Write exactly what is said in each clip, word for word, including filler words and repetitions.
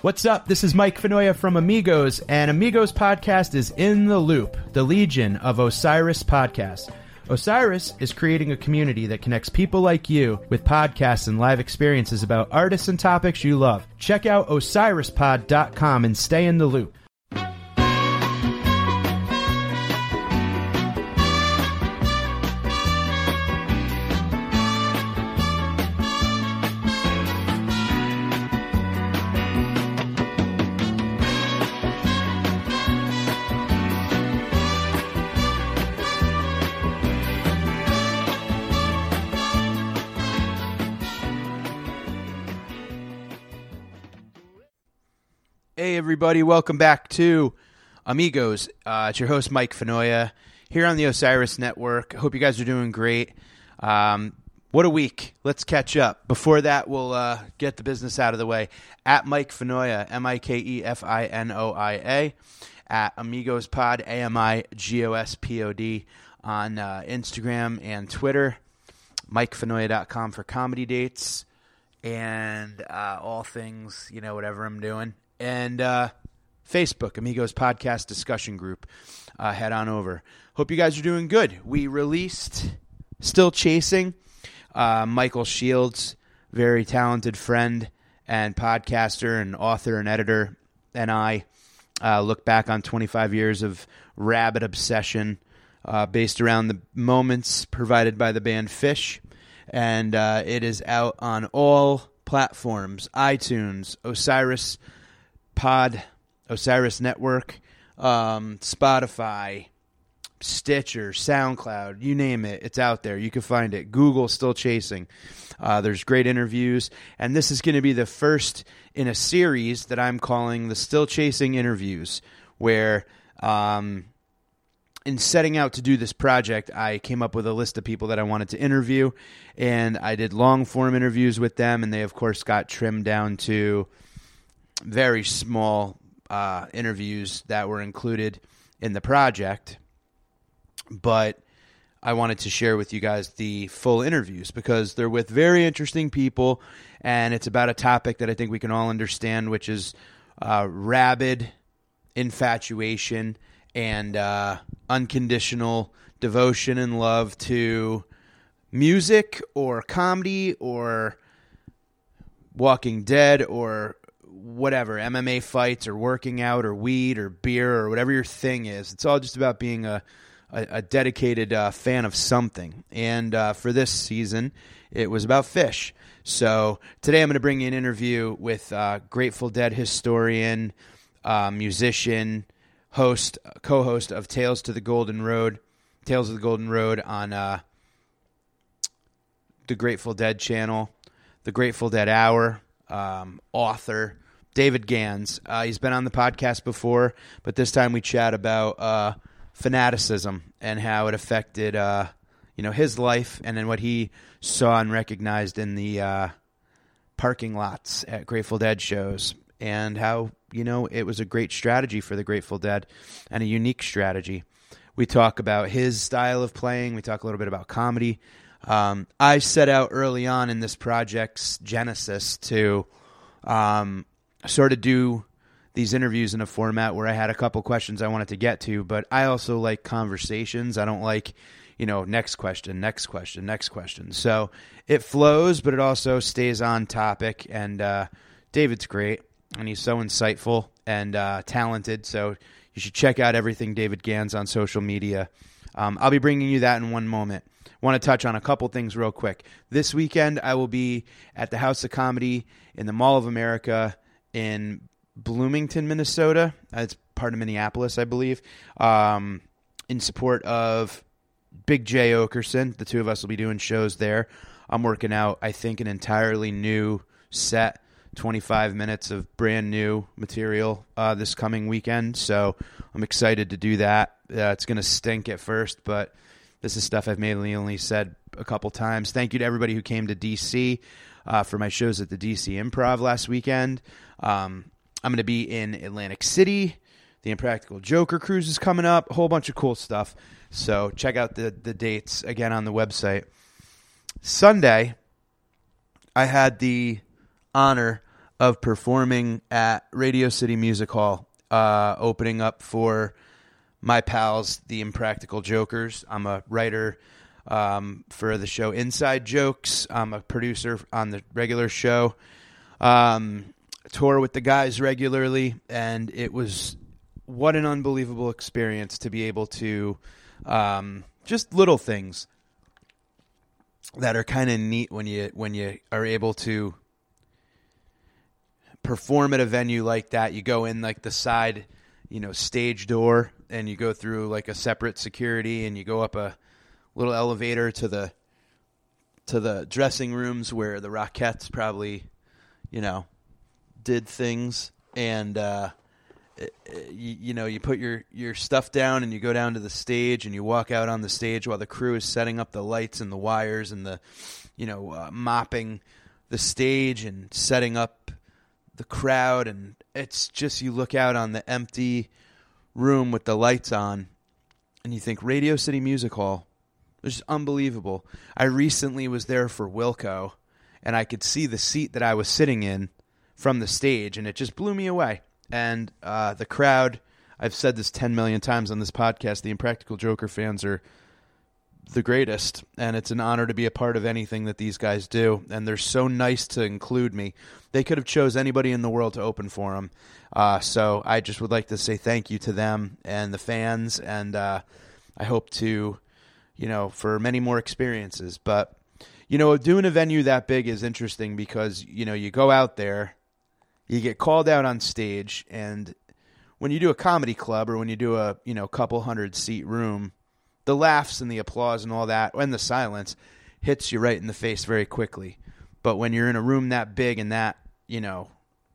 What's up? This is Mike Fenoya from Amigos, and Amigos Podcast is In the Loop, the legion of Osiris podcasts. Osiris is creating a community that connects people like you with podcasts and live experiences about artists and topics you love. Check out osiris pod dot com and stay in the loop. Hey everybody, welcome back to Amigos. Uh, it's your host Mike Fenoya here on the Osiris Network. Hope you guys are doing great. Um, what a week. Let's catch up. Before that, we'll uh, get the business out of the way. At Mike Fenoya, M I K E F I N O I A. At Amigos Pod, A M I G O S P O D on uh, Instagram and Twitter. Mike Fenoya dot com for comedy dates and uh, all things, you know, whatever I'm doing. And uh, Facebook, Amigos Podcast Discussion Group. Uh, head on over. Hope you guys are doing good. We released Still Chasing. Uh, Michael Shields, very talented friend and podcaster and author and editor, and I uh, look back on twenty-five years of rabid obsession uh, based around the moments provided by the band Phish. And uh, it is out on all platforms, iTunes, Osiris Pod, Osiris Network, um, Spotify, Stitcher, SoundCloud, you name it, it's out there. You can find it. Google Still Chasing. Uh, there's great interviews, and this is going to be the first in a series that I'm calling the Still Chasing Interviews, where um, in setting out to do this project, I came up with a list of people that I wanted to interview, and I did long-form interviews with them, and they, of course, got trimmed down to very small uh, interviews that were included in the project, but I wanted to share with you guys the full interviews because they're with very interesting people, and it's about a topic that I think we can all understand, which is uh, rabid infatuation and uh, unconditional devotion and love to music or comedy or Walking Dead or whatever, M M A fights or working out or weed or beer or whatever your thing is. It's all just about being a, a, a dedicated uh, fan of something. And uh, for this season, it was about Phish. So today I'm going to bring you an interview with uh, Grateful Dead historian, uh, musician, host, co-host of Tales to the Golden Road, Tales of the Golden Road on uh, the Grateful Dead channel, the Grateful Dead Hour, um, author, David Gans. Uh, he's been on the podcast before, but this time we chat about uh, fanaticism and how it affected uh, you know, his life and then what he saw and recognized in the uh, parking lots at Grateful Dead shows and how, you know, it was a great strategy for the Grateful Dead and a unique strategy. We talk about his style of playing. We talk a little bit about comedy. Um, I set out early on in this project's genesis to um, sort of do these interviews in a format where I had a couple questions I wanted to get to, but I also like conversations. I don't like, you know, next question, next question, next question. So it flows, but it also stays on topic, and uh, David's great, and he's so insightful and uh, talented, so you should check out everything David Gans on social media. Um, I'll be bringing you that in one moment. Want to touch on a couple things real quick. This weekend, I will be at the House of Comedy in the Mall of America in Bloomington, Minnesota. It's part of Minneapolis, I believe, um, in support of Big J Okerson. The two of us will be doing shows there. I'm working out, I think, an entirely new set, twenty-five minutes of brand new material uh, this coming weekend. So I'm excited to do that. Uh, it's going to stink at first, but this is stuff I've mainly only said a couple times. Thank you to everybody who came to D C uh, for my shows at the D C Improv last weekend. Um, I'm going to be in Atlantic City. The Impractical Joker cruise is coming up. A whole bunch of cool stuff. So check out the, the dates again on the website. Sunday, I had the honor of performing at Radio City Music Hall, uh, opening up for my pals, the Impractical Jokers. I'm a writer um, for the show Inside Jokes. I'm a producer on the regular show. Um, tour with the guys regularly, and it was what an unbelievable experience to be able to um, just little things that are kind of neat when you when you are able to perform at a venue like that. You go in like the side, you know, stage door, and you go through like a separate security, and you go up a little elevator to the to the dressing rooms where the Rockettes probably, you know, did things, and uh, you, you know, you put your, your stuff down and you go down to the stage and you walk out on the stage while the crew is setting up the lights and the wires and the, you know, uh, mopping the stage and setting up the crowd. And it's just, you look out on the empty room with the lights on and you think Radio City Music Hall. It's just unbelievable. I recently was there for Wilco, and I could see the seat that I was sitting in from the stage, and it just blew me away. And uh, the crowd, I've said this ten million times on this podcast, the Impractical Joker fans are the greatest, and it's an honor to be a part of anything that these guys do, and they're so nice to include me. They could have chose anybody in the world to open for them, uh, so I just would like to say thank you to them and the fans, and uh, I hope to, you know, for many more experiences. But, you know, doing a venue that big is interesting because, you know, you go out there, you get called out on stage, and when you do a comedy club or when you do a, you know, couple hundred seat room, the laughs and the applause and all that and the silence hits you right in the face very quickly. But when you're in a room that big and that, you know,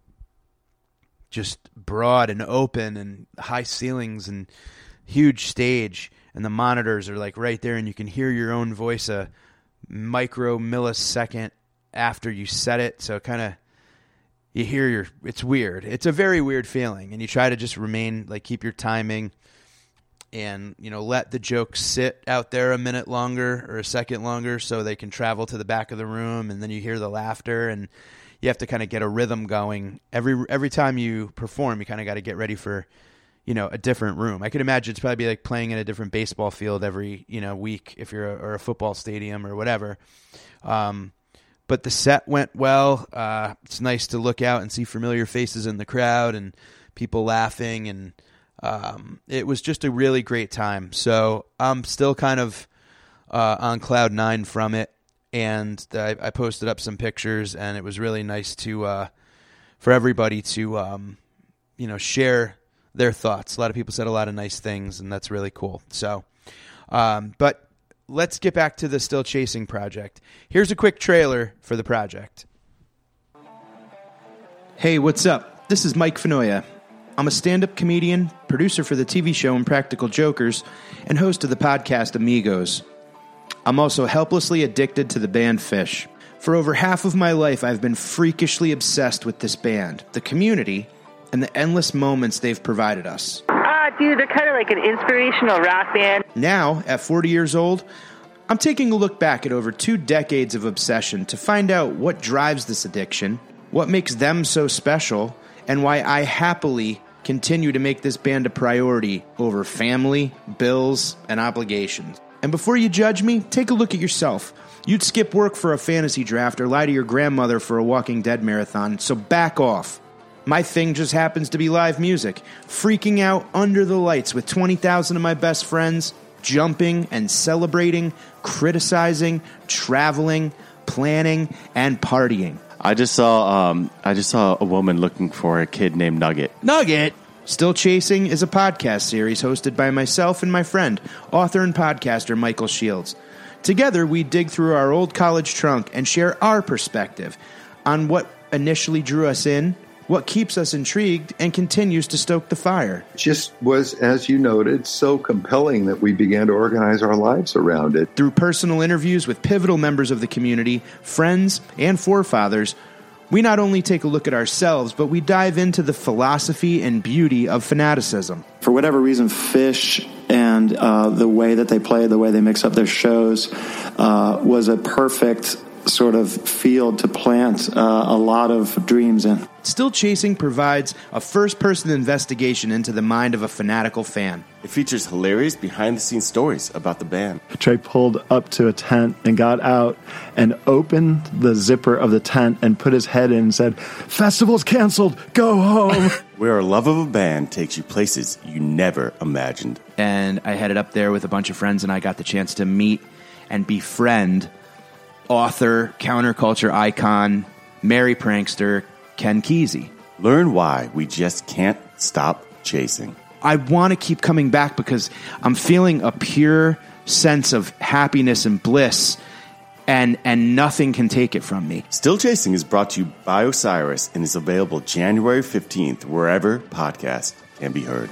just broad and open and high ceilings and huge stage, and the monitors are like right there, and you can hear your own voice a micro millisecond after you said it. So kind of, you hear your, it's weird. It's a very weird feeling. And you try to just remain, like, keep your timing and, you know, let the jokes sit out there a minute longer or a second longer so they can travel to the back of the room. And then you hear the laughter, and you have to kind of get a rhythm going. Every, every time you perform, you kind of got to get ready for, you know, a different room. I could imagine it's probably like playing in a different baseball field every, you know, week if you're a, or a football stadium or whatever. Um, But the set went well. Uh, it's nice to look out and see familiar faces in the crowd and people laughing, and um, it was just a really great time. So I'm still kind of uh, on cloud nine from it, and I, I posted up some pictures, and it was really nice to uh, for everybody to um, you know, share their thoughts. A lot of people said a lot of nice things, and that's really cool. So, um, but. Let's get back to the Still Chasing project. Here's a quick trailer for the project. Hey, what's up? This is Mike Fanoia. I'm a stand-up comedian, producer for the T V show Impractical Jokers, and host of the podcast Amigos. I'm also helplessly addicted to the band Phish. For over half of my life, I've been freakishly obsessed with this band, the community, and the endless moments they've provided us. Dude, they're kind of like an inspirational rock band. Now, at forty years old, I'm taking a look back at over two decades of obsession to find out what drives this addiction, what makes them so special, and why I happily continue to make this band a priority over family, bills, and obligations. And before you judge me, take a look at yourself. You'd skip work for a fantasy draft or lie to your grandmother for a Walking Dead marathon, so back off. My thing just happens to be live music, freaking out under the lights with twenty thousand of my best friends, jumping and celebrating, criticizing, traveling, planning, and partying. I just saw um, I just saw a woman looking for a kid named Nugget. Nugget! Still Chasing is a podcast series hosted by myself and my friend, author and podcaster Michael Shields. Together, we dig through our old college trunk and share our perspective on what initially drew us in, what keeps us intrigued, and continues to stoke the fire. It just was, as you noted, so compelling that we began to organize our lives around it. Through personal interviews with pivotal members of the community, friends, and forefathers, we not only take a look at ourselves, but we dive into the philosophy and beauty of fanaticism. For whatever reason, Phish and uh, the way that they play, the way they mix up their shows, uh, was a perfect sort of field to plant uh, a lot of dreams in. Still Chasing provides a first-person investigation into the mind of a fanatical fan. It features hilarious behind-the-scenes stories about the band. Trey pulled up to a tent and got out and opened the zipper of the tent and put his head in and said, "Festival's canceled, go home." Where our love of a band takes you places you never imagined. And I headed up there with a bunch of friends, and I got the chance to meet and befriend author, counterculture icon, merry prankster, Ken Kesey. Learn why we just can't stop chasing. I want to keep coming back because I'm feeling a pure sense of happiness and bliss, and and nothing can take it from me. Still Chasing is brought to you by Osiris and is available January fifteenth wherever podcasts can be heard.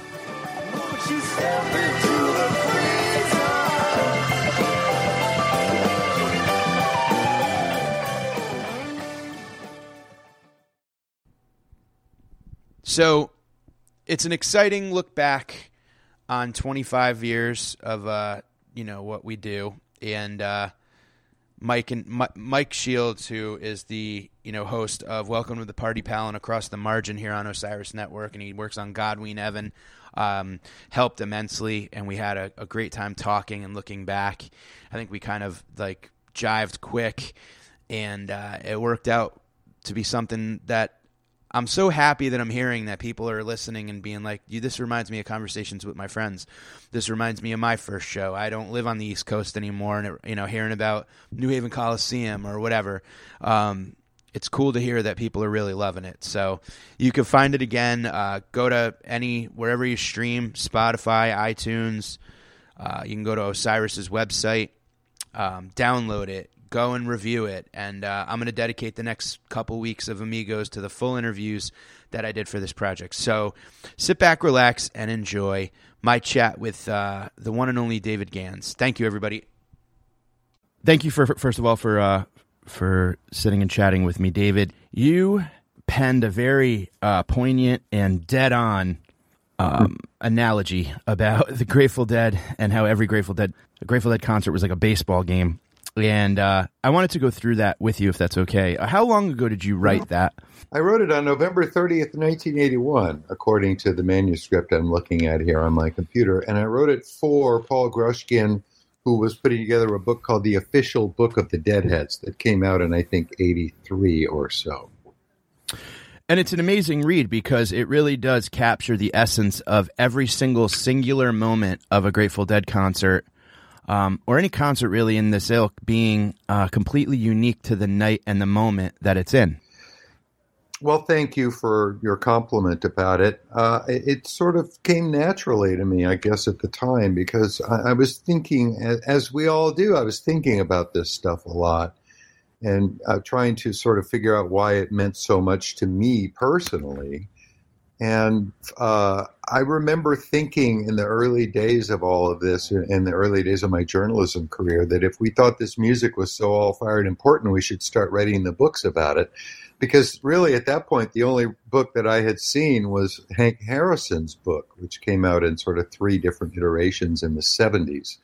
So it's an exciting look back on twenty-five years of uh, you know what we do, and uh, Mike and M- Mike Shields, who is the you know host of Welcome to the Party Pal and Across the Margin here on Osiris Network, and he works on Godween Evan, um, helped immensely, and we had a, a great time talking and looking back. I think we kind of like jived quick, and uh, it worked out to be something that I'm so happy that I'm hearing that people are listening and being like, "You, this reminds me of conversations with my friends. This reminds me of my first show. I don't live on the East Coast anymore," and you know, hearing about New Haven Coliseum or whatever. Um, it's cool to hear that people are really loving it. So you can find it again. Uh, go to any wherever you stream, Spotify, iTunes. Uh, you can go to Osiris's website, um, download it. Go and review it, and uh, I'm going to dedicate the next couple weeks of Amigos to the full interviews that I did for this project. So sit back, relax, and enjoy my chat with uh, the one and only David Gans. Thank you, everybody. Thank you, for first of all, for uh, for sitting and chatting with me, David. You penned a very uh, poignant and dead-on um, analogy about the Grateful Dead and how every Grateful Dead, a Grateful Dead concert was like a baseball game. And uh, I wanted to go through that with you, if that's okay. Uh, how long ago did you write that? I wrote it on November thirtieth, nineteen eighty-one, according to the manuscript I'm looking at here on my computer. And I wrote it for Paul Grushkin, who was putting together a book called The Official Book of the Deadheads that came out in, I think, eighty-three or so. And it's an amazing read because it really does capture the essence of every single singular moment of a Grateful Dead concert. Um, or any concert really in this ilk being uh, completely unique to the night and the moment that it's in. Well, thank you for your compliment about it. Uh, it, it sort of came naturally to me, I guess, at the time, because I, I was thinking, as we all do, I was thinking about this stuff a lot and uh, trying to sort of figure out why it meant so much to me personally. And uh, I remember thinking in the early days of all of this, in the early days of my journalism career, that if we thought this music was so all-fired important, we should start writing the books about it. Because really, at that point, the only book that I had seen was Hank Harrison's book, which came out in sort of three different iterations in the seventies.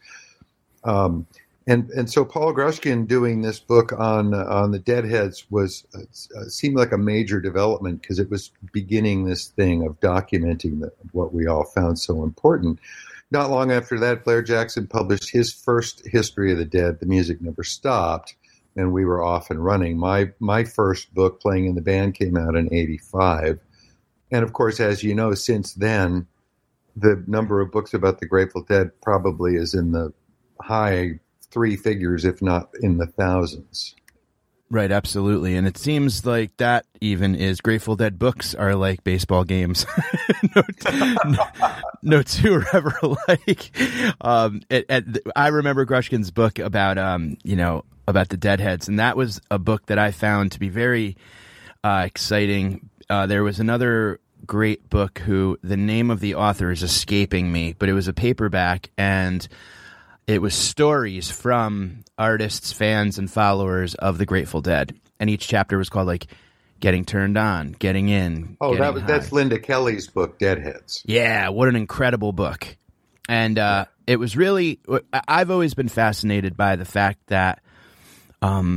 Um, and and so Paul Grushkin doing this book on uh, on the Deadheads was uh, seemed like a major development because it was beginning this thing of documenting the, what we all found so important. Not long after that, Blair Jackson published his first History of the Dead, The Music Never Stopped, and we were off and running. My my first book, Playing in the Band, came out in eighty-five. And of course, as you know, since then, the number of books about the Grateful Dead probably is in the high three figures, if not in the thousands. Right, absolutely. And it seems like that even is Grateful Dead books are like baseball games. no, no, no two are ever alike. Um, it, it, I remember Grushkin's book about, um, you know, about the Deadheads, and that was a book that I found to be very uh, exciting. Uh, there was another great book who the name of the author is escaping me, but it was a paperback, and it was stories from artists, fans, and followers of the Grateful Dead. And each chapter was called, like, Getting Turned On, Getting In, Oh, Getting that was, High. that's Linda Kelly's book, Deadheads. Yeah, what an incredible book. And uh, it was really, I've always been fascinated by the fact that um,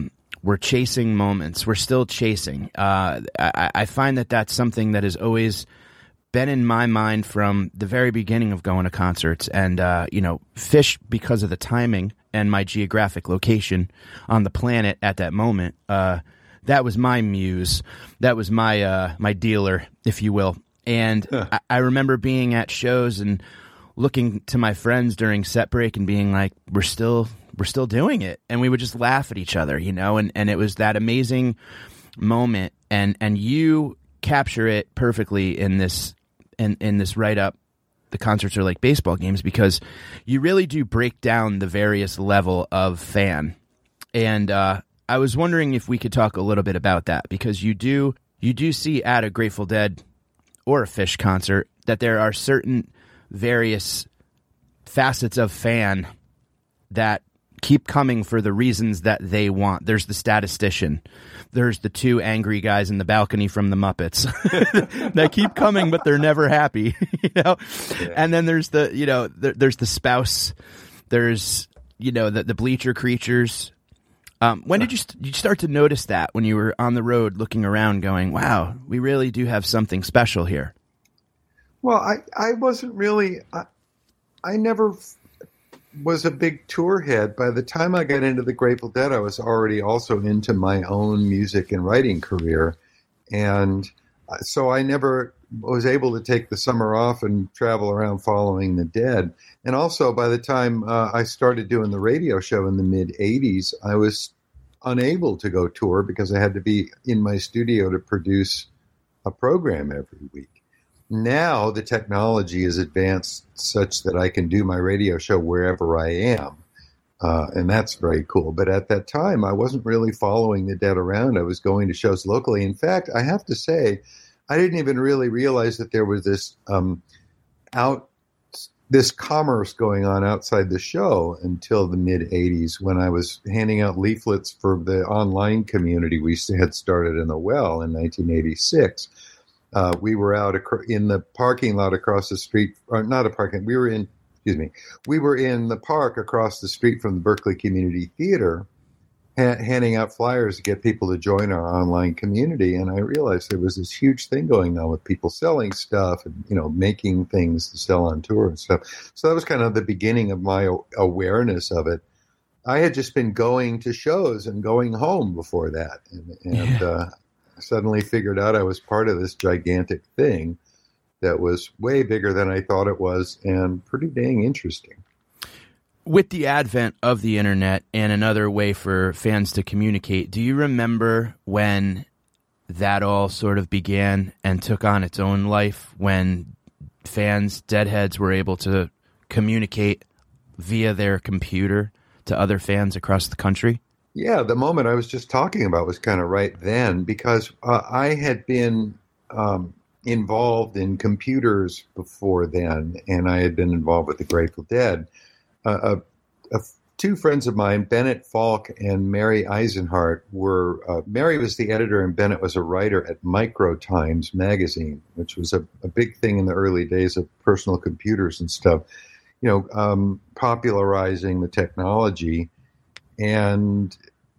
we're chasing moments. We're still chasing. Uh, I, I find that that's something that has always been in my mind from the very beginning of going to concerts. And, uh, you know, Phish, because of the timing and my geographic location on the planet at that moment, uh, that was my muse. That was my uh, my dealer, if you will. And huh. I, I remember being at shows and looking to my friends during set break and being like, we're still we're still doing it. And we would just laugh at each other, you know, and, and it was that amazing moment. And and you capture it perfectly in this in, in this write-up. The concerts are like baseball games, because you really do break down the various level of fan. And uh, I was wondering if we could talk a little bit about that, because you do you do see at a Grateful Dead or a Phish concert that there are certain various facets of fan that keep coming for the reasons that they want. There's the statistician. There's the two angry guys in the balcony from the Muppets that keep coming, but they're never happy, you know? Yeah. And then there's the, you know, there, there's the spouse. There's, you know, the, the bleacher creatures. Um, when did you, st- did you start to notice that when you were on the road looking around going, wow, we really do have something special here? Well, I, I wasn't really, I, I never f- was a big tour head. By the time I got into the Grateful Dead, I was already also into my own music and writing career. And so I never was able to take the summer off and travel around following the Dead. And also by the time uh, I started doing the radio show in the mid eighties, I was unable to go tour because I had to be in my studio to produce a program every week. Now the technology is advanced such that I can do my radio show wherever I am. Uh, and that's very cool. But at that time, I wasn't really following the Dead around. I was going to shows locally. In fact, I have to say, I didn't even really realize that there was this um, out this commerce going on outside the show until the mid eighties, when I was handing out leaflets for the online community we had started in the Well in nineteen eighty-six. Uh, we were out ac- in the parking lot across the street, or not a parking, we were in, excuse me, we were in the park across the street from the Berkeley Community Theater, ha- handing out flyers to get people to join our online community. And I realized there was this huge thing going on with people selling stuff and, you know, making things to sell on tour and stuff. So that was kind of the beginning of my awareness of it. I had just been going to shows and going home before that. And, and yeah. uh, suddenly figured out I was part of this gigantic thing that was way bigger than I thought it was, and pretty dang interesting. With the advent of the internet and another way for fans to communicate, do you remember when that all sort of began and took on its own life, when fans, Deadheads, were able to communicate via their computer to other fans across the country? Yeah, the moment I was just talking about was kind of right then, because uh, I had been um, involved in computers before then, and I had been involved with the Grateful Dead. Uh, uh, two friends of mine, Bennett Falk and Mary Eisenhart, were, uh, Mary was the editor and Bennett was a writer at Micro Times magazine, which was a, a big thing in the early days of personal computers and stuff, you know, um, popularizing the technology. And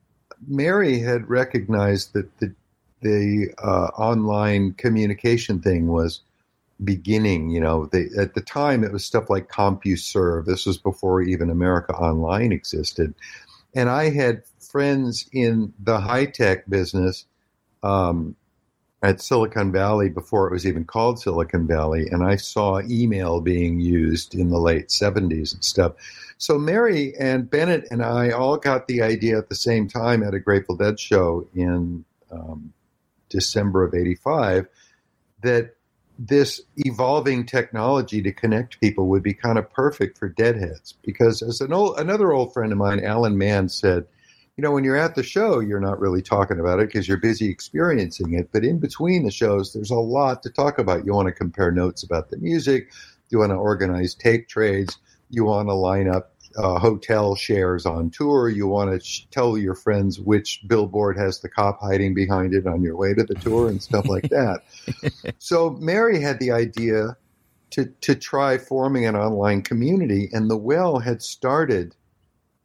Mary had recognized that the the uh, online communication thing was beginning. You know, they, at the time it was stuff like CompuServe. This was before even America Online existed. And I had friends in the high-tech business um, at Silicon Valley before it was even called Silicon Valley, and I saw email being used in the late seventies and stuff. So Mary and Bennett and I all got the idea at the same time at a Grateful Dead show in um, December of eighty-five that this evolving technology to connect people would be kind of perfect for Deadheads. Because as an old, another old friend of mine, Alan Mann, said, you know, when you're at the show, you're not really talking about it because you're busy experiencing it. But in between the shows, there's a lot to talk about. You want to compare notes about the music. You want to organize tape trades. You want to line up uh, hotel shares on tour. You want to sh- tell your friends which billboard has the cop hiding behind it on your way to the tour and stuff like that. So Mary had the idea to, to try forming an online community, and the Well had started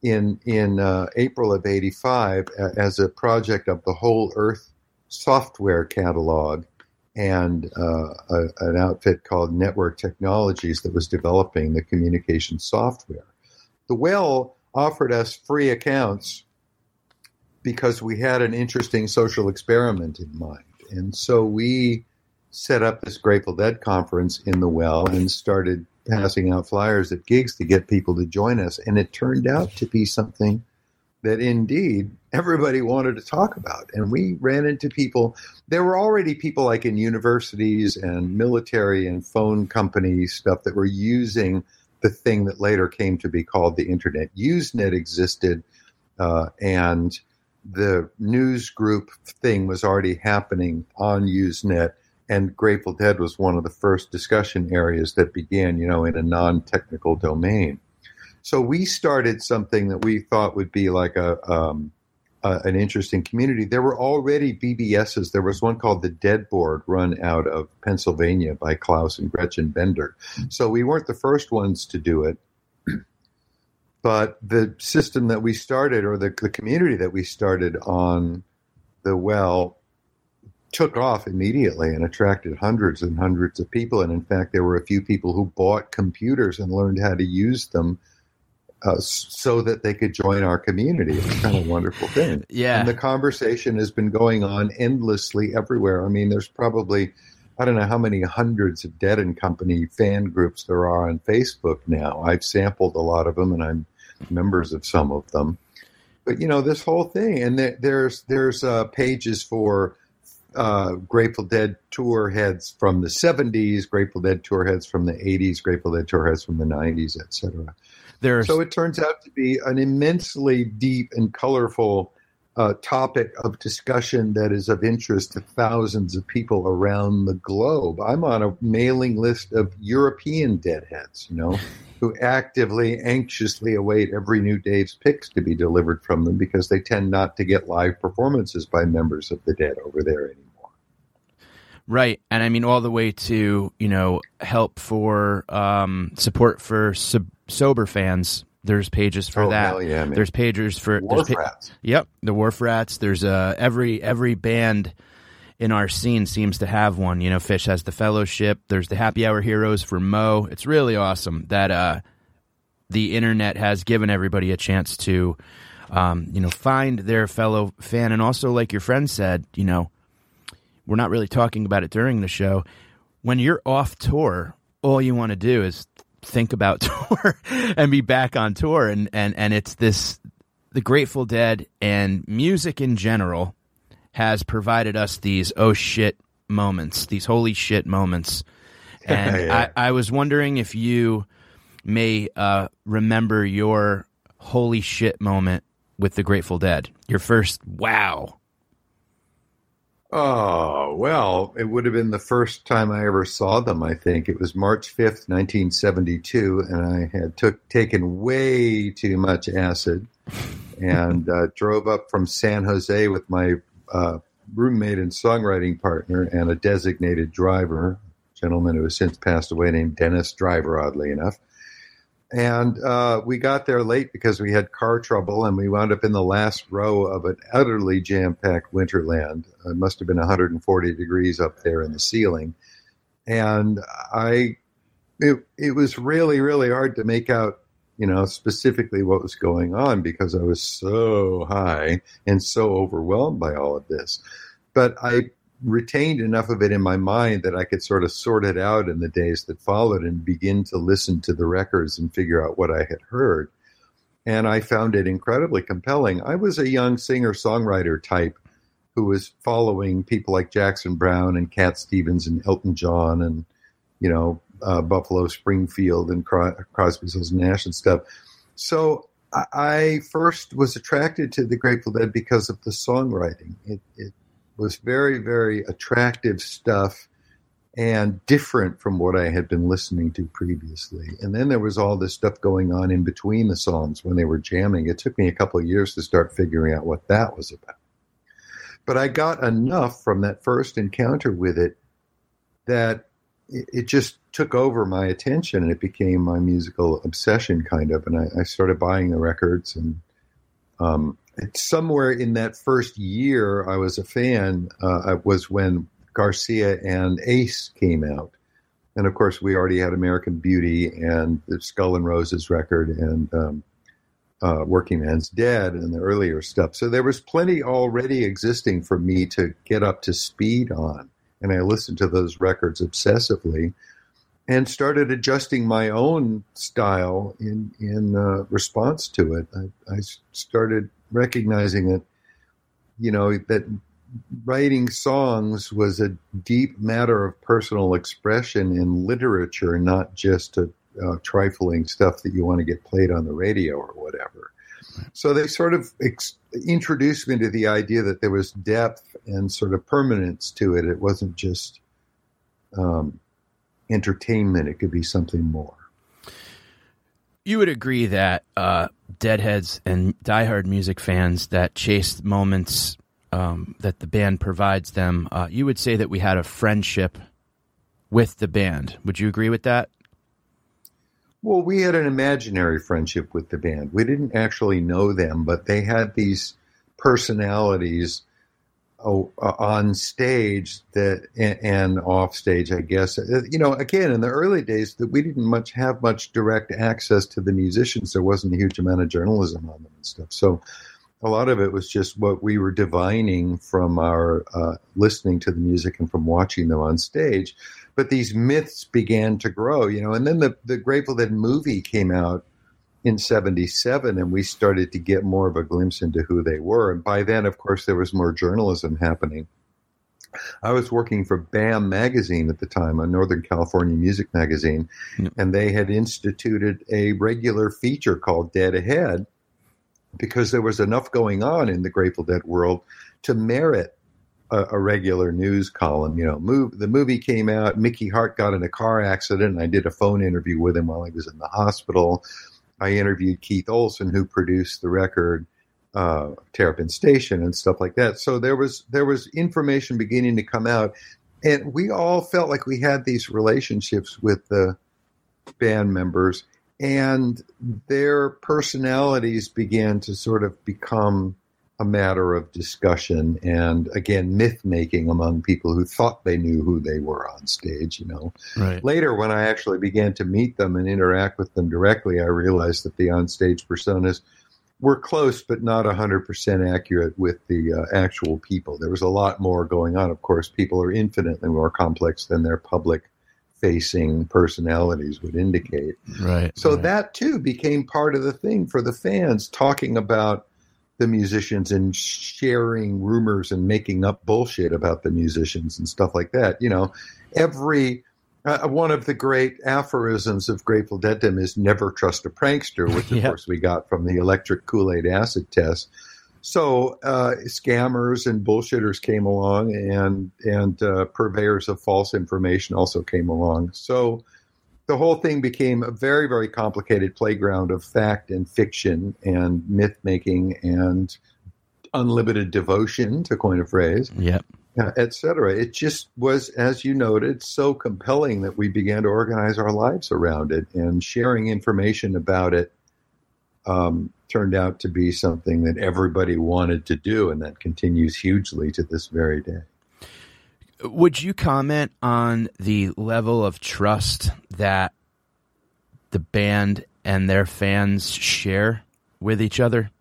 in in uh, April of eighty-five uh, as a project of the Whole Earth software catalog and uh, a, an outfit called Network Technologies that was developing the communication software. The Well offered us free accounts because we had an interesting social experiment in mind. And so we set up this Grateful Dead conference in the Well and started passing out flyers at gigs to get people to join us. And it turned out to be something that indeed everybody wanted to talk about. And we ran into people. There were already people like in universities and military and phone company stuff that were using the thing that later came to be called the Internet. Usenet existed, uh, and the news group thing was already happening on Usenet. And Grateful Dead was one of the first discussion areas that began, you know, in a non-technical domain. So we started something that we thought would be like a, um, a an interesting community. There were already B B Ss. There was one called the Dead Board, run out of Pennsylvania by Klaus and Gretchen Bender. So we weren't the first ones to do it. But the system that we started, or the, the community that we started on the Well, took off immediately and attracted hundreds and hundreds of people. And in fact, there were a few people who bought computers and learned how to use them uh, so that they could join our community. It's kind of a wonderful thing. Yeah. And the conversation has been going on endlessly everywhere. I mean, there's probably, I don't know how many hundreds of Dead and Company fan groups there are on Facebook now. I've sampled a lot of them, and I'm members of some of them. But, you know, this whole thing, and there, there's, there's uh, pages for Uh, Grateful Dead tour heads from the seventies, Grateful Dead tour heads from the eighties, Grateful Dead tour heads from the nineties, et cetera. There's... So it turns out to be an immensely deep and colorful uh, topic of discussion that is of interest to thousands of people around the globe. I'm on a mailing list of European Deadheads, you know, who actively, anxiously await every new Dave's Picks to be delivered from them because they tend not to get live performances by members of the Dead over there anymore. Right. And I mean, all the way to, you know, help for um, support for sub- sober fans. There's pages for oh, that. Hell yeah, man. There's pages for Wharf pa- Rats. Yep, the Wharf Rats. There's uh, every every band in our scene seems to have one. You know, Fish has the Fellowship. There's the Happy Hour Heroes for Mo. It's really awesome that uh, the internet has given everybody a chance to, um, you know, find their fellow fan. And also, like your friend said, you know, we're not really talking about it during the show. When you're off tour, all you want to do is think about tour and be back on tour. And, and, and it's this, the Grateful Dead and music in general has provided us these oh shit moments, these holy shit moments. And yeah. I, I was wondering if you may uh, remember your holy shit moment with the Grateful Dead, your first wow. Oh, well, it would have been the first time I ever saw them, I think. It was March fifth, nineteen seventy-two, and I had took taken way too much acid and uh, drove up from San Jose with my uh, roommate and songwriting partner and a designated driver, a gentleman who has since passed away named Dennis Driver, oddly enough. And uh, we got there late because we had car trouble, and we wound up in the last row of an utterly jam-packed Winterland. It must have been one hundred forty degrees up there in the ceiling. And I, it, it was really, really hard to make out, you know, specifically what was going on because I was so high and so overwhelmed by all of this. But I retained enough of it in my mind that I could sort of sort it out in the days that followed and begin to listen to the records and figure out what I had heard. And I found it incredibly compelling. I was a young singer-songwriter type who was following people like Jackson Browne and Cat Stevens and Elton John and, you know, uh, Buffalo Springfield and Cros- Crosby, Stills, Nash and stuff. So I-, I first was attracted to the Grateful Dead because of the songwriting. It, it was very, very attractive stuff and different from what I had been listening to previously. And then there was all this stuff going on in between the songs when they were jamming. It took me a couple of years to start figuring out what that was about. But I got enough from that first encounter with it that it, it just took over my attention, and it became my musical obsession, kind of. And I, I started buying the records, and um, somewhere in that first year I was a fan, uh, was when Garcia and Ace came out. And of course, we already had American Beauty and the Skull and Roses record and um, uh, Working Man's Dead and the earlier stuff. So there was plenty already existing for me to get up to speed on. And I listened to those records obsessively and started adjusting my own style in, in uh, response to it. I, I started recognizing that, you know, that writing songs was a deep matter of personal expression in literature, not just a, uh, trifling stuff that you want to get played on the radio or whatever. So they sort of ex- introduced me to the idea that there was depth and sort of permanence to it. It wasn't just um, entertainment. It could be something more. You would agree that uh, Deadheads and diehard music fans that chase moments Um, that the band provides them, uh, you would say that we had a friendship with the band. Would you agree with that? Well, we had an imaginary friendship with the band. We didn't actually know them, but they had these personalities oh, uh, on stage that and, and off stage, I guess. You know, again, in the early days, that we didn't much have much direct access to the musicians. There wasn't a huge amount of journalism on them and stuff. So a lot of it was just what we were divining from our uh, listening to the music and from watching them on stage. But these myths began to grow, you know, and then the, the Grateful Dead movie came out in seventy-seven, and we started to get more of a glimpse into who they were. And by then, of course, there was more journalism happening. I was working for BAM magazine at the time, a Northern California music magazine, yep. And they had instituted a regular feature called Dead Ahead, because there was enough going on in the Grateful Dead world to merit a, a regular news column. You know, move, the movie came out, Mickey Hart got in a car accident, and I did a phone interview with him while he was in the hospital. I interviewed Keith Olsen, who produced the record, uh, Terrapin Station and stuff like that. So there was, there was information beginning to come out, and we all felt like we had these relationships with the band members. And their personalities began to sort of become a matter of discussion and, again, myth-making among people who thought they knew who they were on stage, you know. Right. Later, when I actually began to meet them and interact with them directly, I realized that the on-stage personas were close but not one hundred percent accurate with the uh, actual people. There was a lot more going on. Of course, people are infinitely more complex than their public facing personalities would indicate. Right. So right. that too became part of the thing for the fans, talking about the musicians and sharing rumors and making up bullshit about the musicians and stuff like that. You know, every uh, one of the great aphorisms of Grateful Deaddom is never trust a prankster, which of yep. course we got from the electric Kool-Aid acid test. So uh, scammers and bullshitters came along, and and uh, purveyors of false information also came along. So the whole thing became a very, very complicated playground of fact and fiction and myth-making and unlimited devotion, to coin a phrase, yep. uh, et cetera. It just was, as you noted, so compelling that we began to organize our lives around it, and sharing information about it Um, turned out to be something that everybody wanted to do, and that continues hugely to this very day. Would you comment on the level of trust that the band and their fans share with each other?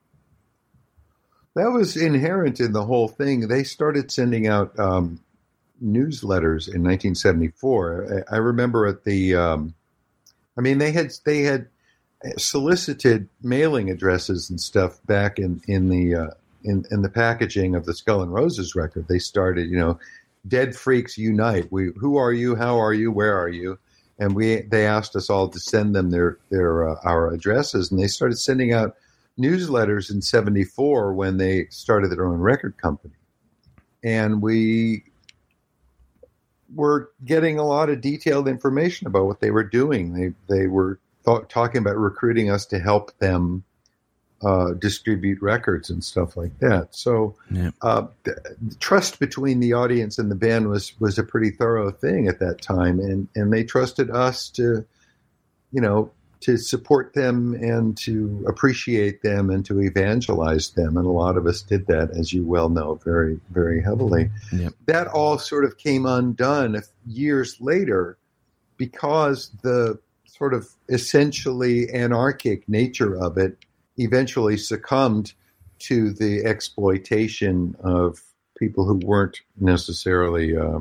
That was inherent in the whole thing. They started sending out um, newsletters in nineteen seventy-four. I, I remember at the, um, I mean, they had they had. solicited mailing addresses and stuff back in in the uh, in in the packaging of the Skull and Roses record. They started, you know, Dead Freaks Unite. We, who are you? How are you? Where are you? And we they asked us all to send them their their uh, our addresses, and they started sending out newsletters in seventy-four when they started their own record company, and we were getting a lot of detailed information about what they were doing. They they were talking about recruiting us to help them uh, distribute records and stuff like that. So Yeah. uh, the, the trust between the audience and the band was was a pretty thorough thing at that time, and and they trusted us to, you know, to support them and to appreciate them and to evangelize them. And a lot of us did that, as you well know, very, very heavily. Yep. That all sort of came undone years later because the sort of essentially anarchic nature of it eventually succumbed to the exploitation of people who weren't necessarily uh,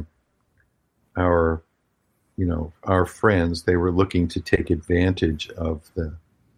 our you know, our friends. They were looking to take advantage of the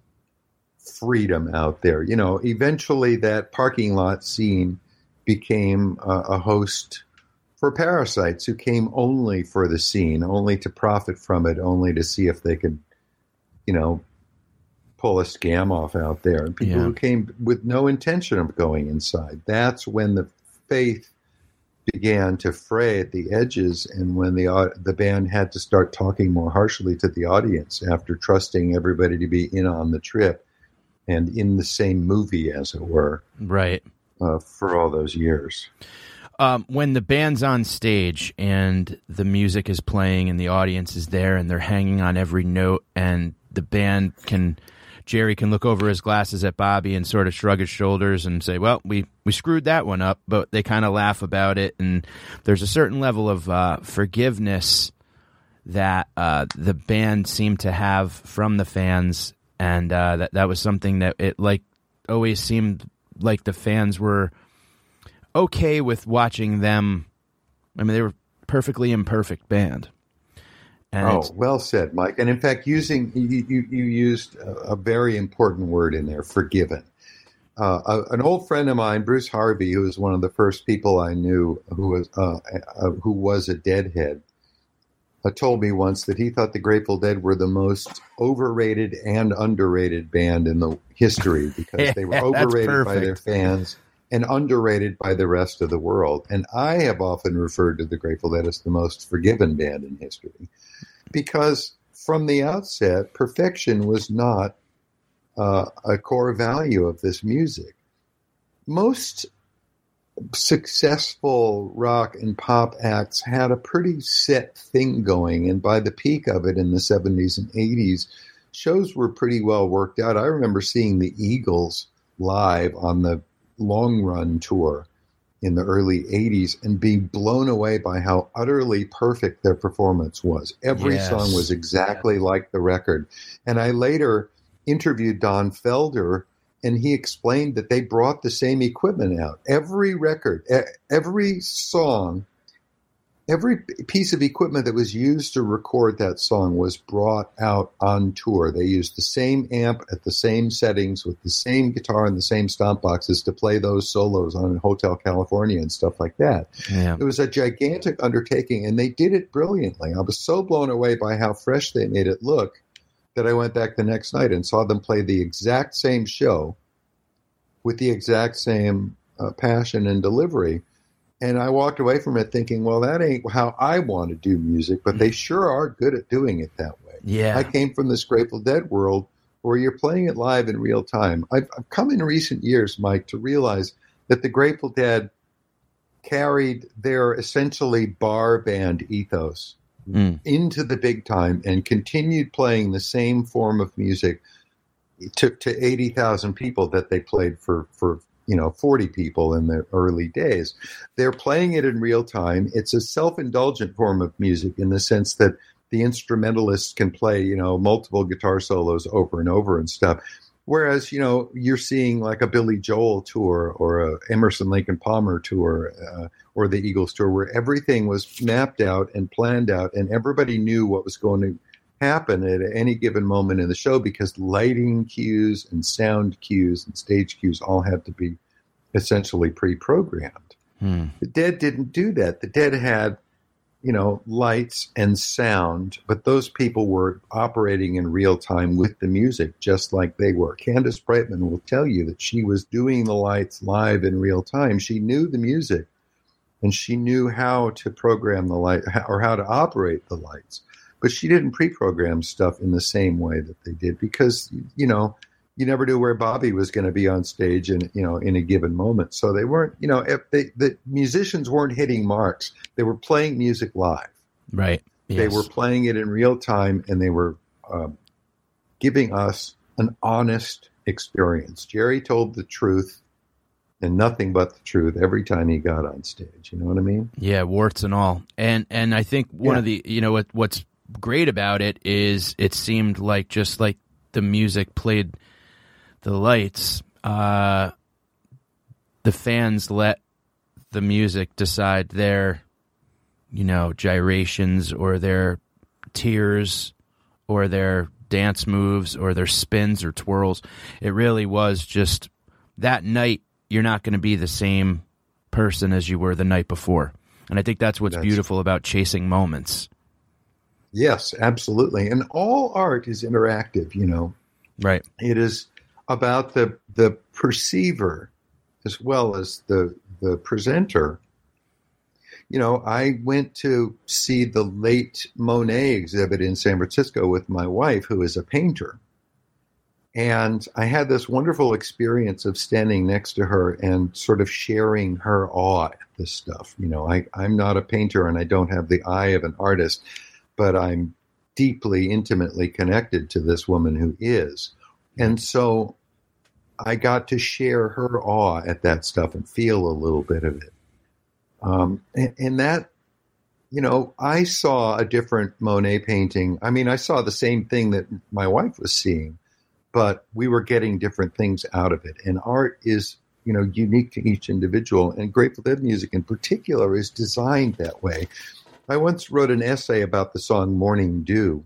freedom out there. You know, eventually that parking lot scene became a, a host for parasites who came only for the scene, only to profit from it, only to see if they could, you know, pull a scam off out there. And people Yeah. who came with no intention of going inside. That's when the faith began to fray at the edges, and when the uh, the band had to start talking more harshly to the audience after trusting everybody to be in on the trip and in the same movie, as it were, Right. uh, for all those years. Um, when the band's on stage and the music is playing and the audience is there and they're hanging on every note, and the band can, Jerry can look over his glasses at Bobby and sort of shrug his shoulders and say, well, we, we screwed that one up, but they kind of laugh about it. And there's a certain level of uh, forgiveness that uh, the band seemed to have from the fans. And uh, that, that was something that it like always seemed like the fans were okay with watching them. I mean, they were perfectly imperfect band. And Oh, it's- well said, Mike. And in fact, using you, you, you used a, a very important word in there, forgiven. Uh, a, an old friend of mine, Bruce Harvey, who was one of the first people I knew who was uh, uh, who was a Deadhead, uh, told me once that he thought the Grateful Dead were the most overrated and underrated band in the history because they were Yeah, that's overrated by their perfect. fans and underrated by the rest of the world. And I have often referred to the Grateful Dead as the most forgiven band in history because from the outset, perfection was not uh, a core value of this music. Most successful rock and pop acts had a pretty set thing going, and by the peak of it in the seventies and eighties, shows were pretty well worked out. I remember seeing the Eagles live on the Long Run tour in the early eighties and being blown away by how utterly perfect their performance was. Every Yes. song was exactly like the record. And I later interviewed Don Felder, and he explained that they brought the same equipment out. Every record, e- every song, every piece of equipment that was used to record that song was brought out on tour. They used the same amp at the same settings with the same guitar and the same stomp boxes to play those solos on Hotel California and stuff like that. yeah. It was a gigantic undertaking, and they did it brilliantly. I was so blown away by how fresh they made it look that I went back the next night and saw them play the exact same show with the exact same uh, passion and delivery. And I walked away from it thinking, well, that ain't how I want to do music, but they sure are good at doing it that way. Yeah. I came from this Grateful Dead world where you're playing it live in real time. I've, I've come in recent years, Mike, to realize that the Grateful Dead carried their essentially bar band ethos Mm. into the big time and continued playing the same form of music to, to eighty thousand people that they played for, for, you know, forty people in the early days. They're playing it in real time. It's a self-indulgent form of music in the sense that the instrumentalists can play, you know, multiple guitar solos over and over and stuff. Whereas, you know, you're seeing like a Billy Joel tour or a Emerson Lake and Palmer tour uh, or the Eagles tour where everything was mapped out and planned out and everybody knew what was going to happen at any given moment in the show because lighting cues and sound cues and stage cues all had to be essentially pre-programmed. Hmm. The Dead didn't do that. The Dead had, you know, lights and sound, but those people were operating in real time with the music just like they were. Candace Brightman will tell you that she was doing the lights live in real time. She knew the music and she knew how to program the light or how to operate the lights, but she didn't pre-program stuff in the same way that they did because, you know, you never knew where Bobby was going to be on stage in, you know, in a given moment. So they weren't, you know, if they, the musicians weren't hitting marks. They were playing music live. Right. Yes. They were playing it in real time, and they were um, giving us an honest experience. Jerry told the truth and nothing but the truth every time he got on stage. You know what I mean? Yeah, warts and all. And and I think one Yeah. of the, you know, what what's great about it is it seemed like just like the music played the lights, uh, the fans let the music decide their, you know, gyrations or their tears or their dance moves or their spins or twirls. It really was just that night. You're not going to be the same person as you were the night before. And I think that's what's That's- beautiful about chasing moments. Yes, absolutely. And all art is interactive, you know. Right. It is about the the perceiver as well as the the presenter. You know, I went to see the late Monet exhibit in San Francisco with my wife, who is a painter. And I had this wonderful experience of standing next to her and sort of sharing her awe at this stuff. You know, I, I'm not a painter and I don't have the eye of an artist, but I'm deeply, intimately connected to this woman who is. And so I got to share her awe at that stuff and feel a little bit of it. Um, and, and that, you know, I saw a different Monet painting. I mean, I saw the same thing that my wife was seeing, but we were getting different things out of it. And art is, you know, unique to each individual. And Grateful Dead music in particular is designed that way. I once wrote an essay about the song Morning Dew.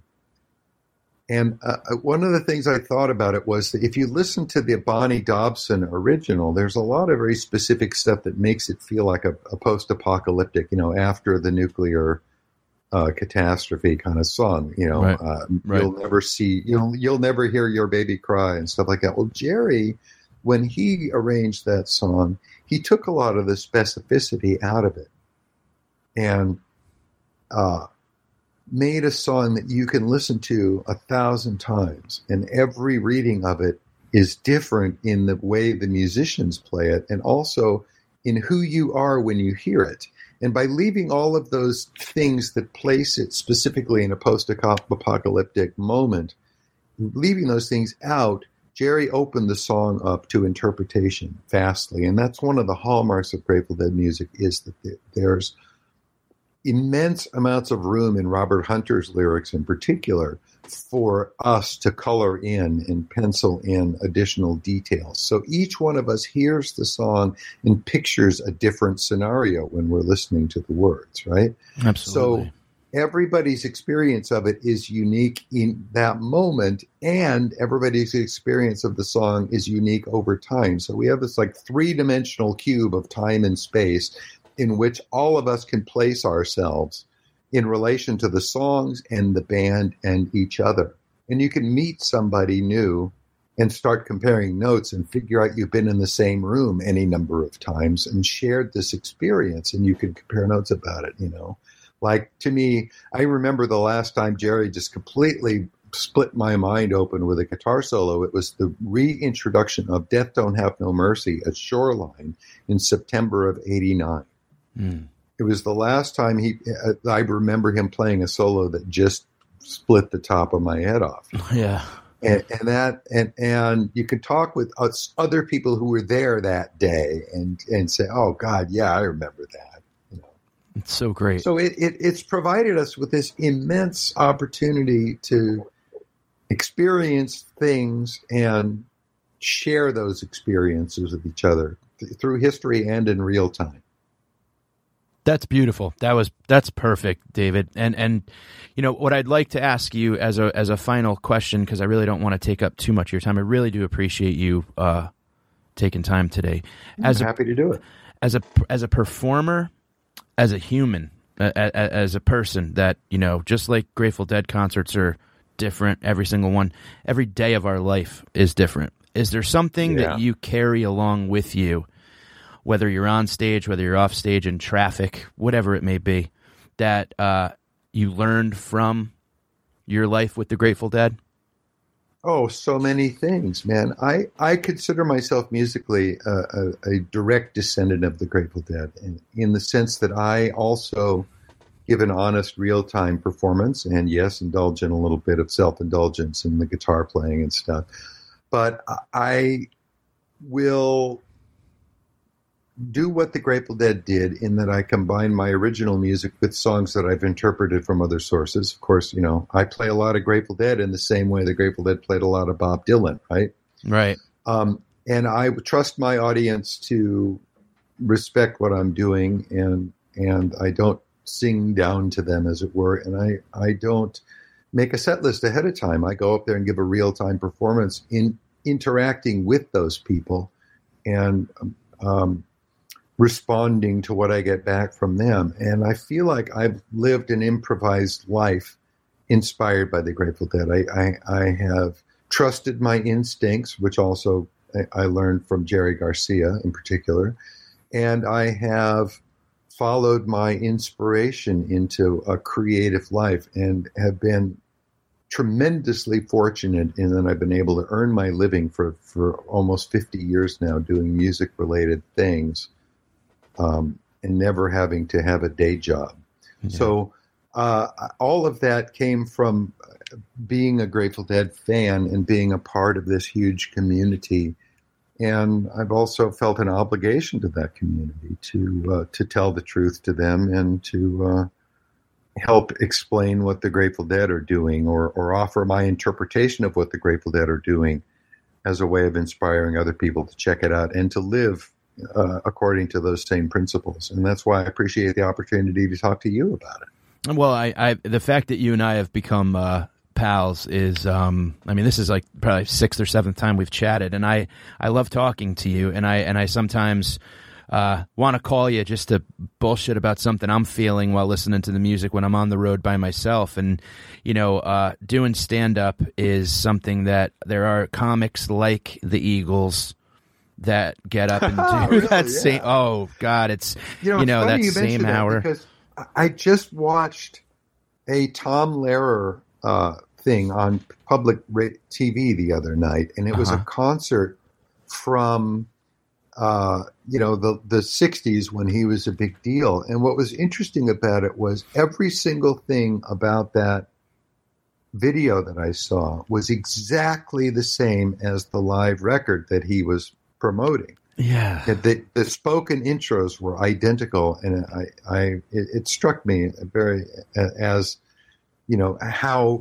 And uh, one of the things I thought about it was that if you listen to the Bonnie Dobson original, there's a lot of very specific stuff that makes it feel like a, a post-apocalyptic, you know, after the nuclear uh, catastrophe kind of song. You know, Right. uh, Right. you'll never see, you'll you'll never hear your baby cry and stuff like that. Well, Jerry, when he arranged that song, he took a lot of the specificity out of it, and uh, made a song that you can listen to a thousand times, and every reading of it is different in the way the musicians play it and also in who you are when you hear it. And by leaving all of those things that place it specifically in a post-apocalyptic moment, leaving those things out, Jerry opened the song up to interpretation vastly. And that's one of the hallmarks of Grateful Dead music, is that there's immense amounts of room in Robert Hunter's lyrics in particular for us to color in and pencil in additional details. So each one of us hears the song and pictures a different scenario when we're listening to the words, right? Absolutely. So everybody's experience of it is unique in that moment, and everybody's experience of the song is unique over time. So we have this like three-dimensional cube of time and space in which all of us can place ourselves in relation to the songs and the band and each other. And you can meet somebody new and start comparing notes and figure out you've been in the same room any number of times and shared this experience, and you can compare notes about it, you know. Like, to me, I remember the last time Jerry just completely split my mind open with a guitar solo. It was the reintroduction of Death Don't Have No Mercy at Shoreline in September of eighty-nine. Mm. It was the last time he, I remember him playing a solo that just split the top of my head off. Yeah. And, and that, and, and you could talk with us, other people who were there that day and, and say, oh God, yeah, I remember that. You know? It's so great. So it, it, it's provided us with this immense opportunity to experience things and share those experiences with each other th- through history and in real time. That's beautiful. That was that's perfect, David. And and you know what I'd like to ask you as a as a final question, because I really don't want to take up too much of your time. I really do appreciate you uh, taking time today. As I'm a, happy to do it. As a as a performer, as a human, uh, as a person, that, you know, just like Grateful Dead concerts are different, every single one, every day of our life is different. Is there something Yeah. that you carry along with you, whether you're on stage, whether you're off stage, in traffic, whatever it may be, that uh, you learned from your life with the Grateful Dead? Oh, so many things, man. I, I consider myself musically a, a, a direct descendant of the Grateful Dead, in, in the sense that I also give an honest, real-time performance, and yes, indulge in a little bit of self-indulgence in the guitar playing and stuff. But I will do what the Grateful Dead did, in that I combine my original music with songs that I've interpreted from other sources. Of course, you know, I play a lot of Grateful Dead in the same way the Grateful Dead played a lot of Bob Dylan, right? Right. Um, and I trust my audience to respect what I'm doing, and and I don't sing down to them, as it were, and I, I don't make a set list ahead of time. I go up there and give a real-time performance in interacting with those people, and um, responding to what I get back from them. And I feel like I've lived an improvised life inspired by the Grateful Dead. I, I, I have trusted my instincts, which also I, I learned from Jerry Garcia in particular. And I have followed my inspiration into a creative life, and have been tremendously fortunate in that I've been able to earn my living for, for almost fifty years now, doing music-related things. Um, and never having to have a day job. Yeah. So uh, all of that came from being a Grateful Dead fan and being a part of this huge community. And I've also felt an obligation to that community to uh, to tell the truth to them, and to uh, help explain what the Grateful Dead are doing, or, or offer my interpretation of what the Grateful Dead are doing as a way of inspiring other people to check it out and to live Uh, according to those same principles. And that's why I appreciate the opportunity to talk to you about it. Well, I, I the fact that you and I have become uh, pals is, um, I mean, this is like probably sixth or seventh time we've chatted, and I, I love talking to you, and I and I sometimes uh, want to call you just to bullshit about something I'm feeling while listening to the music when I'm on the road by myself. And, you know, uh, doing stand-up is something that there are comics like the Eagles that get up and do oh, really? that yeah. same. Oh God, it's you know, you know that you same that hour. Because I just watched a Tom Lehrer uh, thing on public T V the other night, and it was uh-huh. a concert from uh, you know the the sixties when he was a big deal. And what was interesting about it was every single thing about that video that I saw was exactly the same as the live record that he was promoting. Yeah, the, the spoken intros were identical, and I, I it, it struck me very as, you know, how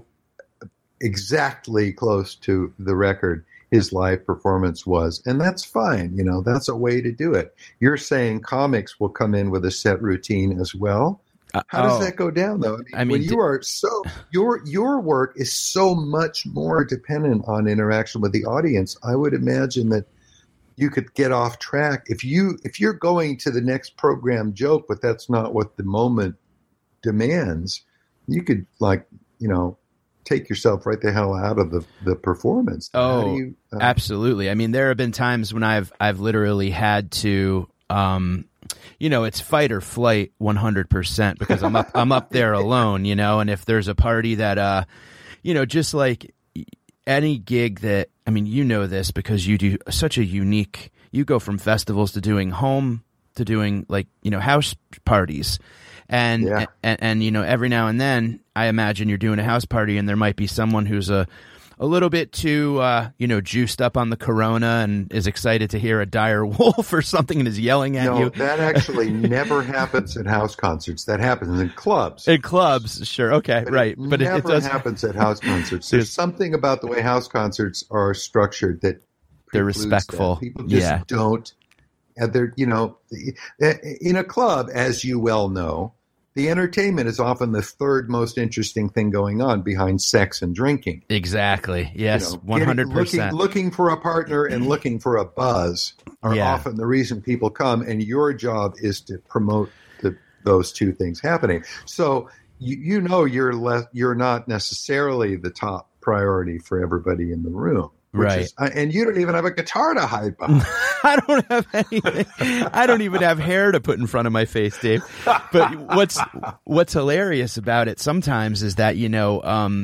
exactly close to the record his live performance was, and that's fine. You know, that's a way to do it. You're saying comics will come in with a set routine as well. How does oh, that go down, though? I mean, I mean when you are so your your work is so much more dependent on interaction with the audience, I would imagine that you could get off track if you if you're going to the next program joke, but that's not what the moment demands. You could, like, you know, take yourself right the hell out of the, the performance. Oh, How do you, uh, absolutely. I mean, there have been times when I've I've literally had to. Um, you know, it's fight or flight one hundred percent, because I'm up, I'm up there alone, you know, and if there's a party that, uh, you know, just like any gig that, I mean, you know this because you do such a unique, you go from festivals to doing home to doing, like, you know, house parties. And, yeah. and, and, you know, every now and then I imagine you're doing a house party and there might be someone who's a, a little bit too, uh, you know, juiced up on the Corona and is excited to hear a dire wolf or something and is yelling at no, you. That actually never happens at house concerts. That happens in clubs. In clubs, sure, okay, but right. It but never it, it does happens at house concerts. There's something about the way house concerts are structured that they're respectful. That. People just yeah. don't. And they're, you know, in a club, as you well know, the entertainment is often the third most interesting thing going on behind sex and drinking. Exactly. Yes, you know, one hundred percent. Looking, looking for a partner and looking for a buzz are yeah. often the reason people come, and your job is to promote the, those two things happening. So you, you know you're le- you're not necessarily the top priority for everybody in the room. Right. Is, and you don't even have a guitar to hide behind. I don't have anything. I don't even have hair to put in front of my face, Dave. But what's what's hilarious about it sometimes is that, you know, um,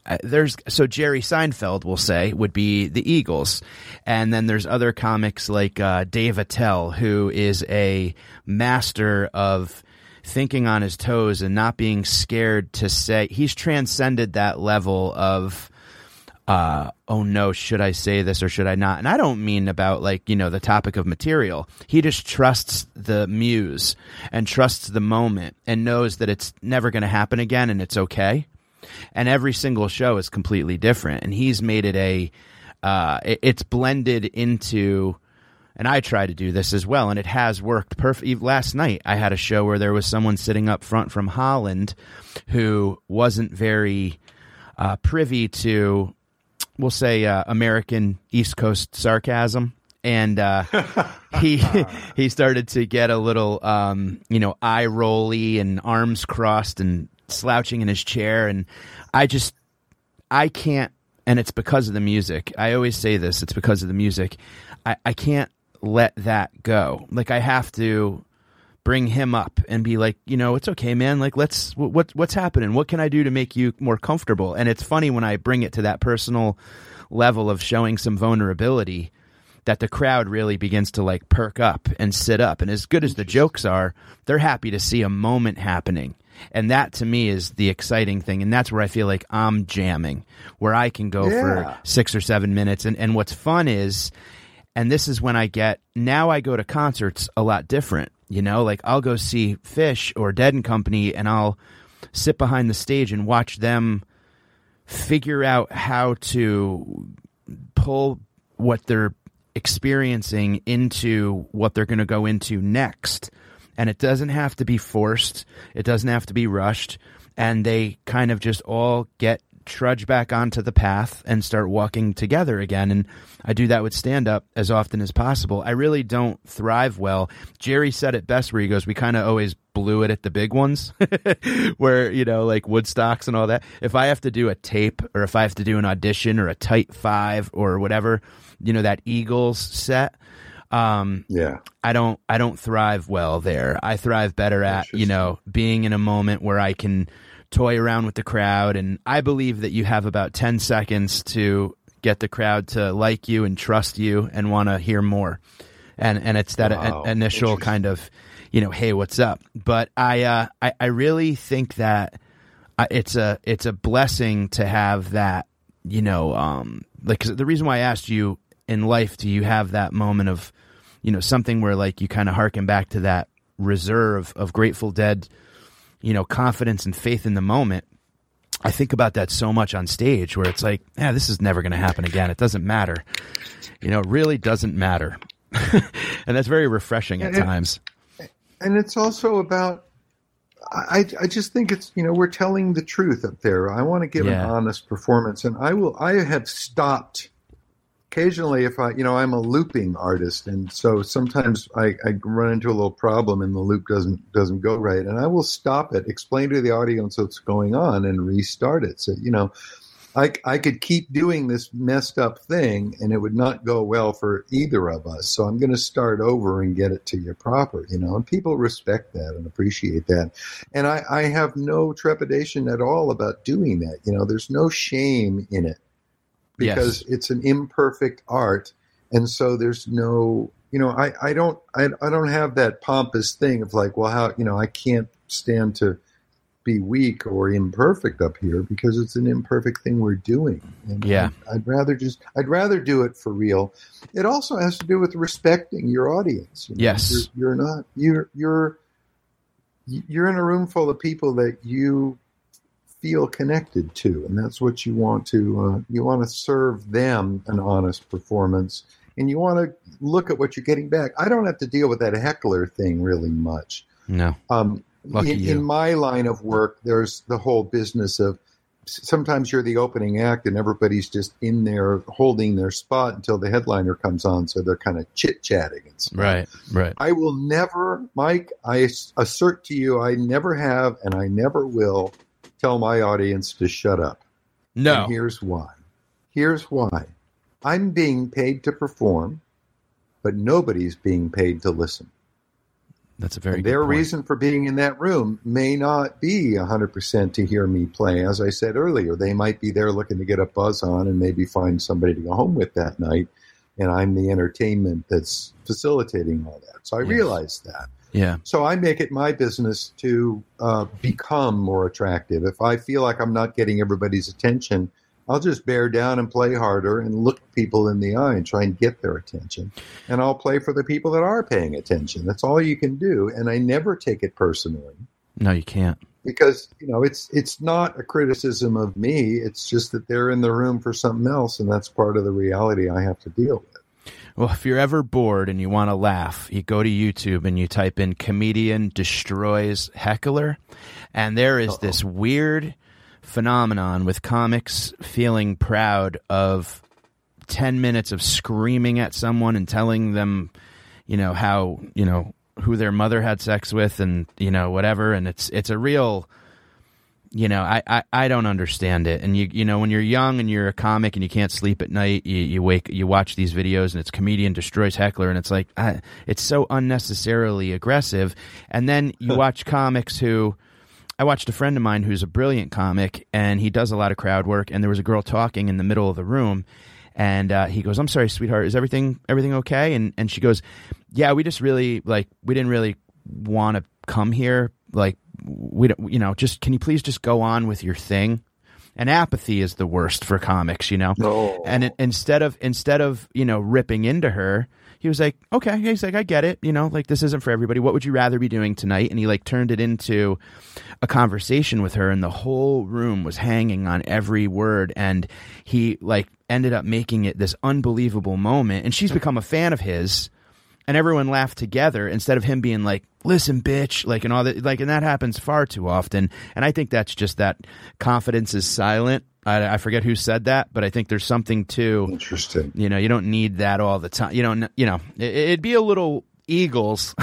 uh, there's so Jerry Seinfeld, we'll say, would be the Eagles, and then there's other comics like uh, Dave Attell, who is a master of thinking on his toes and not being scared to say. He's transcended that level of uh, oh no, should I say this or should I not? And I don't mean about like, you know, the topic of material. He just trusts the muse and trusts the moment and knows that it's never going to happen again and it's okay. And every single show is completely different. And he's made it a, uh, it, it's blended into, and I try to do this as well, and it has worked perfect. Last night I had a show where there was someone sitting up front from Holland who wasn't very uh, privy to, we'll say, uh, American East Coast sarcasm. And uh, he he started to get a little, um, you know, eye rolly and arms crossed and slouching in his chair. And I just, I can't, and it's because of the music. I always say this, it's because of the music. I, I can't let that go. Like, I have to bring him up and be like, you know, it's okay, man. Like, let's, what, what's happening? What can I do to make you more comfortable? And it's funny when I bring it to that personal level of showing some vulnerability that the crowd really begins to like perk up and sit up. And as good as the jokes are, they're happy to see a moment happening. And that to me is the exciting thing. And that's where I feel like I'm jamming, where I can go yeah. for six or seven minutes. And, and what's fun is, and this is when I get, now I go to concerts a lot different. You know, like I'll go see Fish or Dead and Company and I'll sit behind the stage and watch them figure out how to pull what they're experiencing into what they're going to go into next. And it doesn't have to be forced. It doesn't have to be rushed. And they kind of just all get trudge back onto the path and start walking together again. And I do that with stand-up as often as possible. I really don't thrive well. Jerry said it best where he goes, we kind of always blew it at the big ones where, you know, like Woodstocks and all that. If I have to do a tape or if I have to do an audition or a tight five or whatever, you know, that Eagles set, um, yeah, I don't, I don't thrive well there. I thrive better at, you know, being in a moment where I can toy around with the crowd. And I believe that you have about ten seconds to get the crowd to like you and trust you and want to hear more. And, and it's that wow. a, initial kind of, you know, hey, what's up? But I, uh, I, I really think that it's a, it's a blessing to have that, you know, um, like, 'cause the reason why I asked you in life, do you have that moment of, you know, something where like you kind of harken back to that reserve of Grateful Dead, you know, confidence and faith in the moment? I think about that so much on stage where it's like, yeah, this is never going to happen again. It doesn't matter. You know, it really doesn't matter. And that's very refreshing at and, times. And it's also about, I, I just think it's, you know, we're telling the truth up there. I want to give yeah. an honest performance, and I will, I have stopped occasionally if I, you know, I'm a looping artist, and so sometimes I, I run into a little problem and the loop doesn't doesn't go right, and I will stop it, explain to the audience what's going on, and restart it. So, you know, I, I could keep doing this messed up thing, and it would not go well for either of us. So I'm going to start over and get it to you proper, you know, and people respect that and appreciate that. And I, I have no trepidation at all about doing that. You know, there's no shame in it. Because yes. it's an imperfect art, and so there's no, you know, I, I don't I, I don't have that pompous thing of like, well, how, you know, I can't stand to be weak or imperfect up here because it's an imperfect thing we're doing. And yeah, I'd, I'd rather just I'd rather do it for real. It also has to do with respecting your audience. You know? Yes, you're, you're not you're you're you're in a room full of people that you feel connected to, and that's what you want to uh, you want to serve them an honest performance, and you want to look at what you're getting back. I don't have to deal with that heckler thing really much. No. Um, Lucky in, you. in my line of work, there's the whole business of sometimes you're the opening act and everybody's just in there holding their spot until the headliner comes on, so they're kind of chit-chatting and stuff. Right, right. I will never, Mike, I assert to you, I never have and I never will tell my audience to shut up. No. And here's why. Here's why. I'm being paid to perform, but nobody's being paid to listen. That's a very and good their point. reason for being in that room may not be one hundred percent to hear me play. As I said earlier, they might be there looking to get a buzz on and maybe find somebody to go home with that night, and I'm the entertainment that's facilitating all that. So I Yes. realize that. Yeah. So I make it my business to uh, become more attractive. If I feel like I'm not getting everybody's attention, I'll just bear down and play harder and look people in the eye and try and get their attention. And I'll play for the people that are paying attention. That's all you can do. And I never take it personally. No, you can't. Because, you know, it's it's not a criticism of me. It's just that they're in the room for something else, and that's part of the reality I have to deal with. Well, if you're ever bored and you want to laugh, you go to YouTube and you type in comedian destroys heckler, and there is Uh-oh. this weird phenomenon with comics feeling proud of ten minutes of screaming at someone and telling them, you know, how, you know, who their mother had sex with and, you know, whatever. And it's, it's a real, you know, I, I, I don't understand it. And you, you know, when you're young and you're a comic and you can't sleep at night, you, you wake, you watch these videos and it's comedian destroys heckler. And it's like, I, it's so unnecessarily aggressive. And then you watch comics who, I watched a friend of mine who's a brilliant comic, and he does a lot of crowd work, and there was a girl talking in the middle of the room, and uh, he goes, "I'm sorry, sweetheart, is everything everything okay?" And and she goes, "Yeah, we just really, like, we didn't really want to come here. Like, we don't, you know, just, can you please just go on with your thing?" And apathy is the worst for comics, you know? No. And it, instead of, instead of, you know, ripping into her, he was like, okay, he's like, I get it. You know, like, this isn't for everybody. What would you rather be doing tonight? And he, like, turned it into a conversation with her, and the whole room was hanging on every word. And he, like, ended up making it this unbelievable moment. And she's become a fan of his, and everyone laughed together instead of him being like, "Listen, bitch," like, and all that, like, and that happens far too often. And I think that's just that confidence is silent. I, I forget who said that, but I think there's something to, interesting. You know, you don't need that all the time. You don't, you know, it, it'd be a little Eagles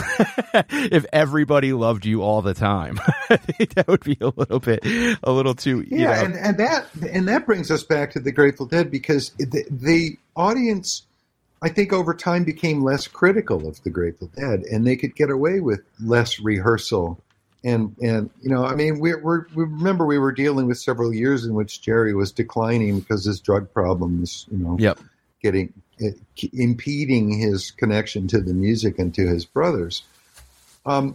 if everybody loved you all the time. I think that would be a little bit, a little too, yeah. You know. and, and that, and that brings us back to the Grateful Dead, because the, the audience, I think, over time became less critical of the Grateful Dead, and they could get away with less rehearsal. And, and you know, I mean, we we remember we were dealing with several years in which Jerry was declining because his drug problem was, you know, yep. getting it, impeding his connection to the music and to his brothers. Um,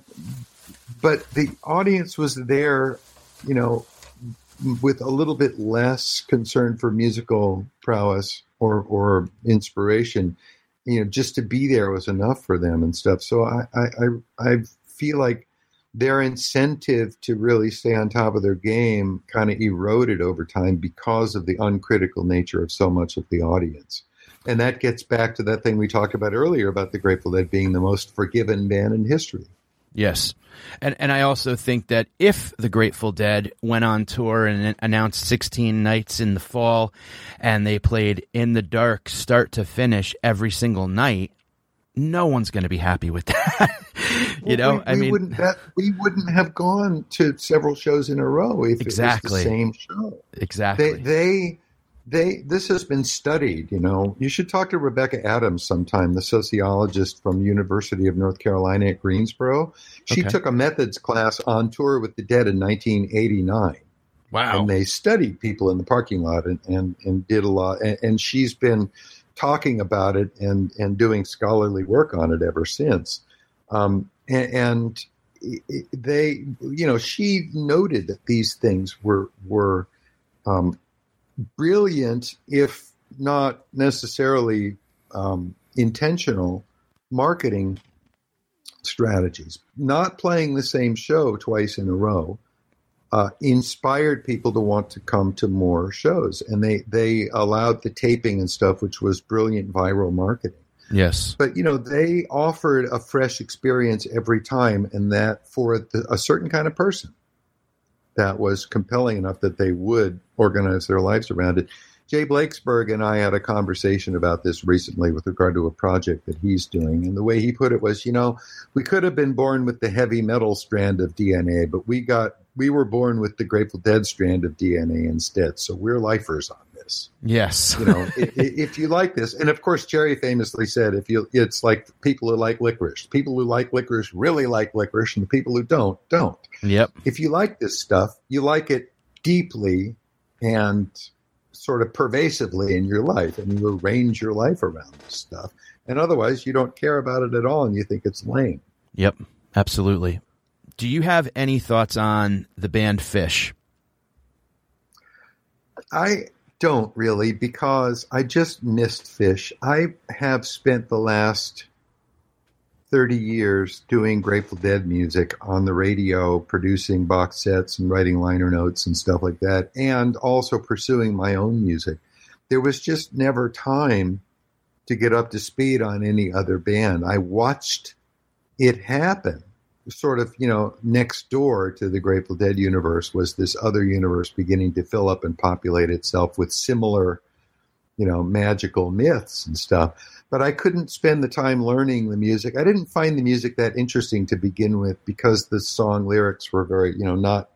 but the audience was there, you know, with a little bit less concern for musical prowess or or inspiration. You know, just to be there was enough for them and stuff. So I I I, I feel like their incentive to really stay on top of their game kind of eroded over time because of the uncritical nature of so much of the audience. And that gets back to that thing we talked about earlier about the Grateful Dead being the most forgiven band in history. Yes. And and I also think that if the Grateful Dead went on tour and announced sixteen nights in the fall and they played In the Dark start to finish every single night, no one's going to be happy with that. you well, know, we, I we mean, wouldn't, that, we wouldn't have gone to several shows in a row if exactly. it was the same show. Exactly. They, they, they, this has been studied, you know. You should talk to Rebecca Adams sometime, the sociologist from University of North Carolina at Greensboro. She Okay. took a methods class on tour with the Dead in nineteen eighty-nine. Wow. And they studied people in the parking lot and, and, and did a lot. And, and she's been talking about it and, and doing scholarly work on it ever since. Um, and, and they, you know, she noted that these things were, were, um, brilliant, if not necessarily, um, intentional marketing strategies. Not playing the same show twice in a row, uh, inspired people to want to come to more shows. And they, they allowed the taping and stuff, which was brilliant viral marketing. Yes. But, you know, they offered a fresh experience every time, and that for the, a certain kind of person that was compelling enough that they would organize their lives around it. Jay Blakesberg and I had a conversation about this recently with regard to a project that he's doing. And the way he put it was, you know, we could have been born with the heavy metal strand of D N A, but we got we were born with the Grateful Dead strand of D N A instead. So we're lifers on this. this. Yes. You know, if, if you like this, and of course, Jerry famously said, if you, it's like people who like licorice. People who like licorice really like licorice, and the people who don't, don't. Yep. If you like this stuff, you like it deeply and sort of pervasively in your life, and you arrange your life around this stuff. And otherwise, you don't care about it at all, and you think it's lame. Yep, absolutely. Do you have any thoughts on the band Phish? I don't really, because I just missed Phish. I have spent the last thirty years doing Grateful Dead music on the radio, producing box sets and writing liner notes and stuff like that, and also pursuing my own music. There was just never time to get up to speed on any other band. I watched it happen. Sort of, you know, next door to the Grateful Dead universe was this other universe beginning to fill up and populate itself with similar, you know, magical myths and stuff. But I couldn't spend the time learning the music. I didn't find the music that interesting to begin with because the song lyrics were very, you know, not,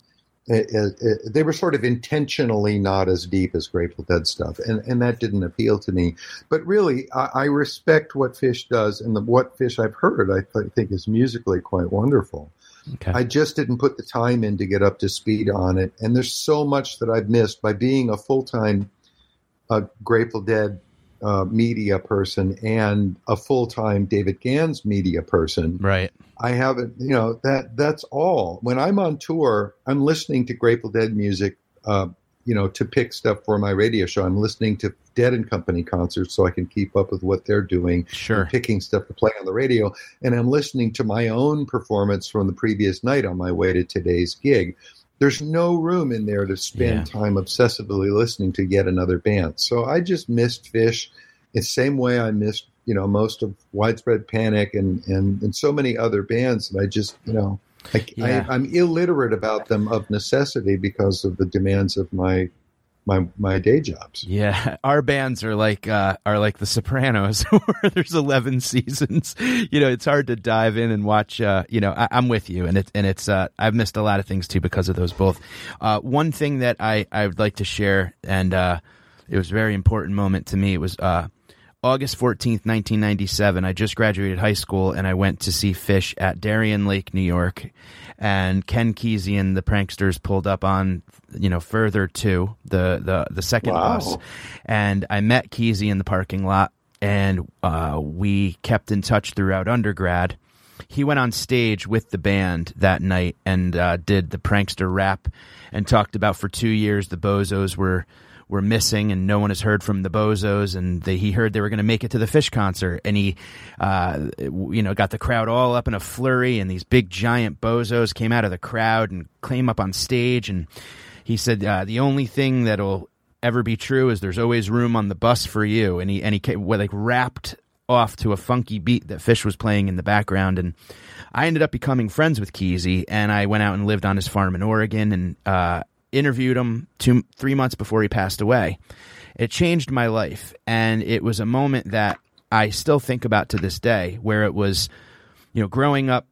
uh, uh, they were sort of intentionally not as deep as Grateful Dead stuff. And, and that didn't appeal to me. But really, I, I respect what Phish does, and the, what Phish I've heard, I th- think is musically quite wonderful. Okay. I just didn't put the time in to get up to speed on it. And there's so much that I've missed by being a full-time uh, Grateful Dead uh, media person and a full-time David Gans media person. Right. I haven't, you know, that that's all. When I'm on tour, I'm listening to Grateful Dead music, uh, you know, to pick stuff for my radio show. I'm listening to Dead and Company concerts so I can keep up with what they're doing. Sure. And picking stuff to play on the radio. And I'm listening to my own performance from the previous night on my way to today's gig. There's no room in there to spend Yeah. time obsessively listening to yet another band. So I just missed Phish the same way I missed, you know, most of Widespread Panic and, and, and so many other bands that I just, you know, I, Yeah. I, I'm illiterate about them of necessity because of the demands of my my my day jobs. Yeah, our bands are like uh, are like The Sopranos, where there's eleven seasons. You know, it's hard to dive in and watch. Uh, you know, I, I'm with you, and it and it's uh, I've missed a lot of things too because of those both. Uh, one thing that I I would like to share, and uh, it was a very important moment to me. It was uh, August fourteenth, nineteen ninety-seven. I just graduated high school, and I went to see Phish at Darien Lake, New York. And Ken Kesey and the Pranksters pulled up on, you know, further to the, the, the second Wow. bus. And I met Kesey in the parking lot, and uh, we kept in touch throughout undergrad. He went on stage with the band that night and uh, did the Prankster rap and talked about for two years the Bozos were were missing and no one has heard from the Bozos, and they, he heard they were going to make it to the Phish concert, and he uh, you know, got the crowd all up in a flurry, and these big giant Bozos came out of the crowd and came up on stage, and he said uh, the only thing that'll ever be true is there's always room on the bus for you, and he and he came, well, like rapped off to a funky beat that Phish was playing in the background, and I ended up becoming friends with Kesey, and I went out and lived on his farm in Oregon, and uh, interviewed him two, three months before he passed away. It changed my life, and it was a moment that I still think about to this day, where it was, you know, growing up,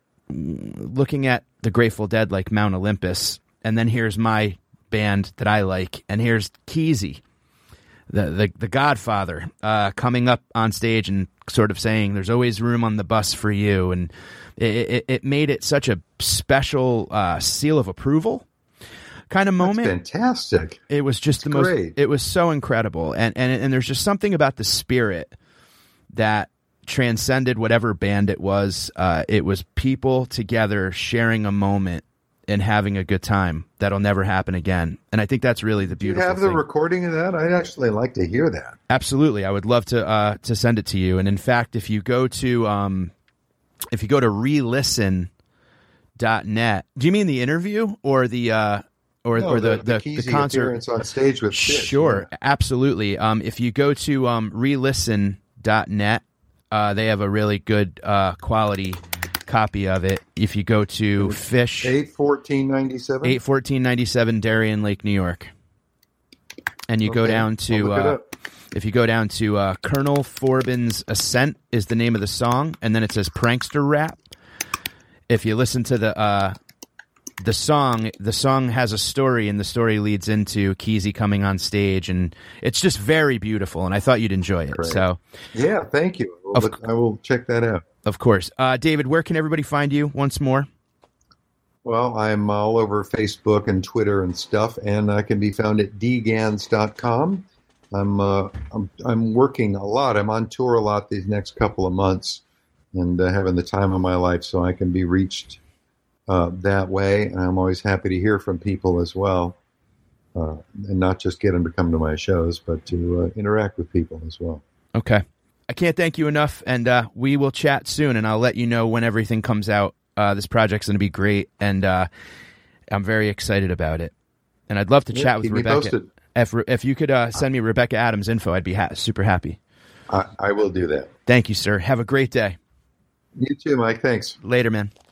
looking at the Grateful Dead like Mount Olympus, and then here's my band that I like, and here's Kesey, the the, the Godfather, uh, coming up on stage and sort of saying, "There's always room on the bus for you," and it, it, it made it such a special uh, seal of approval kind of moment. That's fantastic. It was just That's the most. great. It was so incredible, and and and there's just something about the spirit that transcended whatever band it was. Uh, it was people together sharing a moment and having a good time that'll never happen again. And I think that's really the Do you beautiful have the thing. recording of that? I'd actually like to hear that. Absolutely, I would love to uh, to send it to you. And in fact, if you go to um, if you go to relisten dot net, do you mean the interview or the uh, or No, or the the, the, Kesey the concert appearance on stage with Phish. Sure, Yeah. absolutely. Um, if you go to um, relisten dot net, uh, they have a really good uh, quality copy of it. If you go to Phish, eight fourteen ninety-seven eight fourteen ninety-seven Darien Lake, New York, and you go Okay, down I'll to look it uh, up. if you go down to uh, Colonel Forbin's Ascent is the name of the song, and then it says Prankster Rap. If you listen to the uh, the song the song has a story, and the story leads into Kesey coming on stage, and it's just very beautiful, and I thought you'd enjoy it. Great. So yeah, thank you. I will, Of- I will check that out. of course. Uh, David, where can everybody find you once more? Well, I'm all over Facebook and Twitter and stuff, and I can be found at d gans dot com. I'm, uh, I'm I'm working a lot. I'm on tour a lot these next couple of months, and uh, having the time of my life, so I can be reached uh, that way. And I'm always happy to hear from people as well, uh, and not just get them to come to my shows, but to uh, interact with people as well. Okay. I can't thank you enough, and uh, we will chat soon, and I'll let you know when everything comes out. Uh, this project's going to be great, and uh, I'm very excited about it. And I'd love to Yeah, chat with keep me Rebecca. posted. If if you could uh, send me Rebecca Adams info, I'd be ha- super happy. I, I will do that. Thank you, sir. Have a great day. You too, Mike. Thanks. Later, man.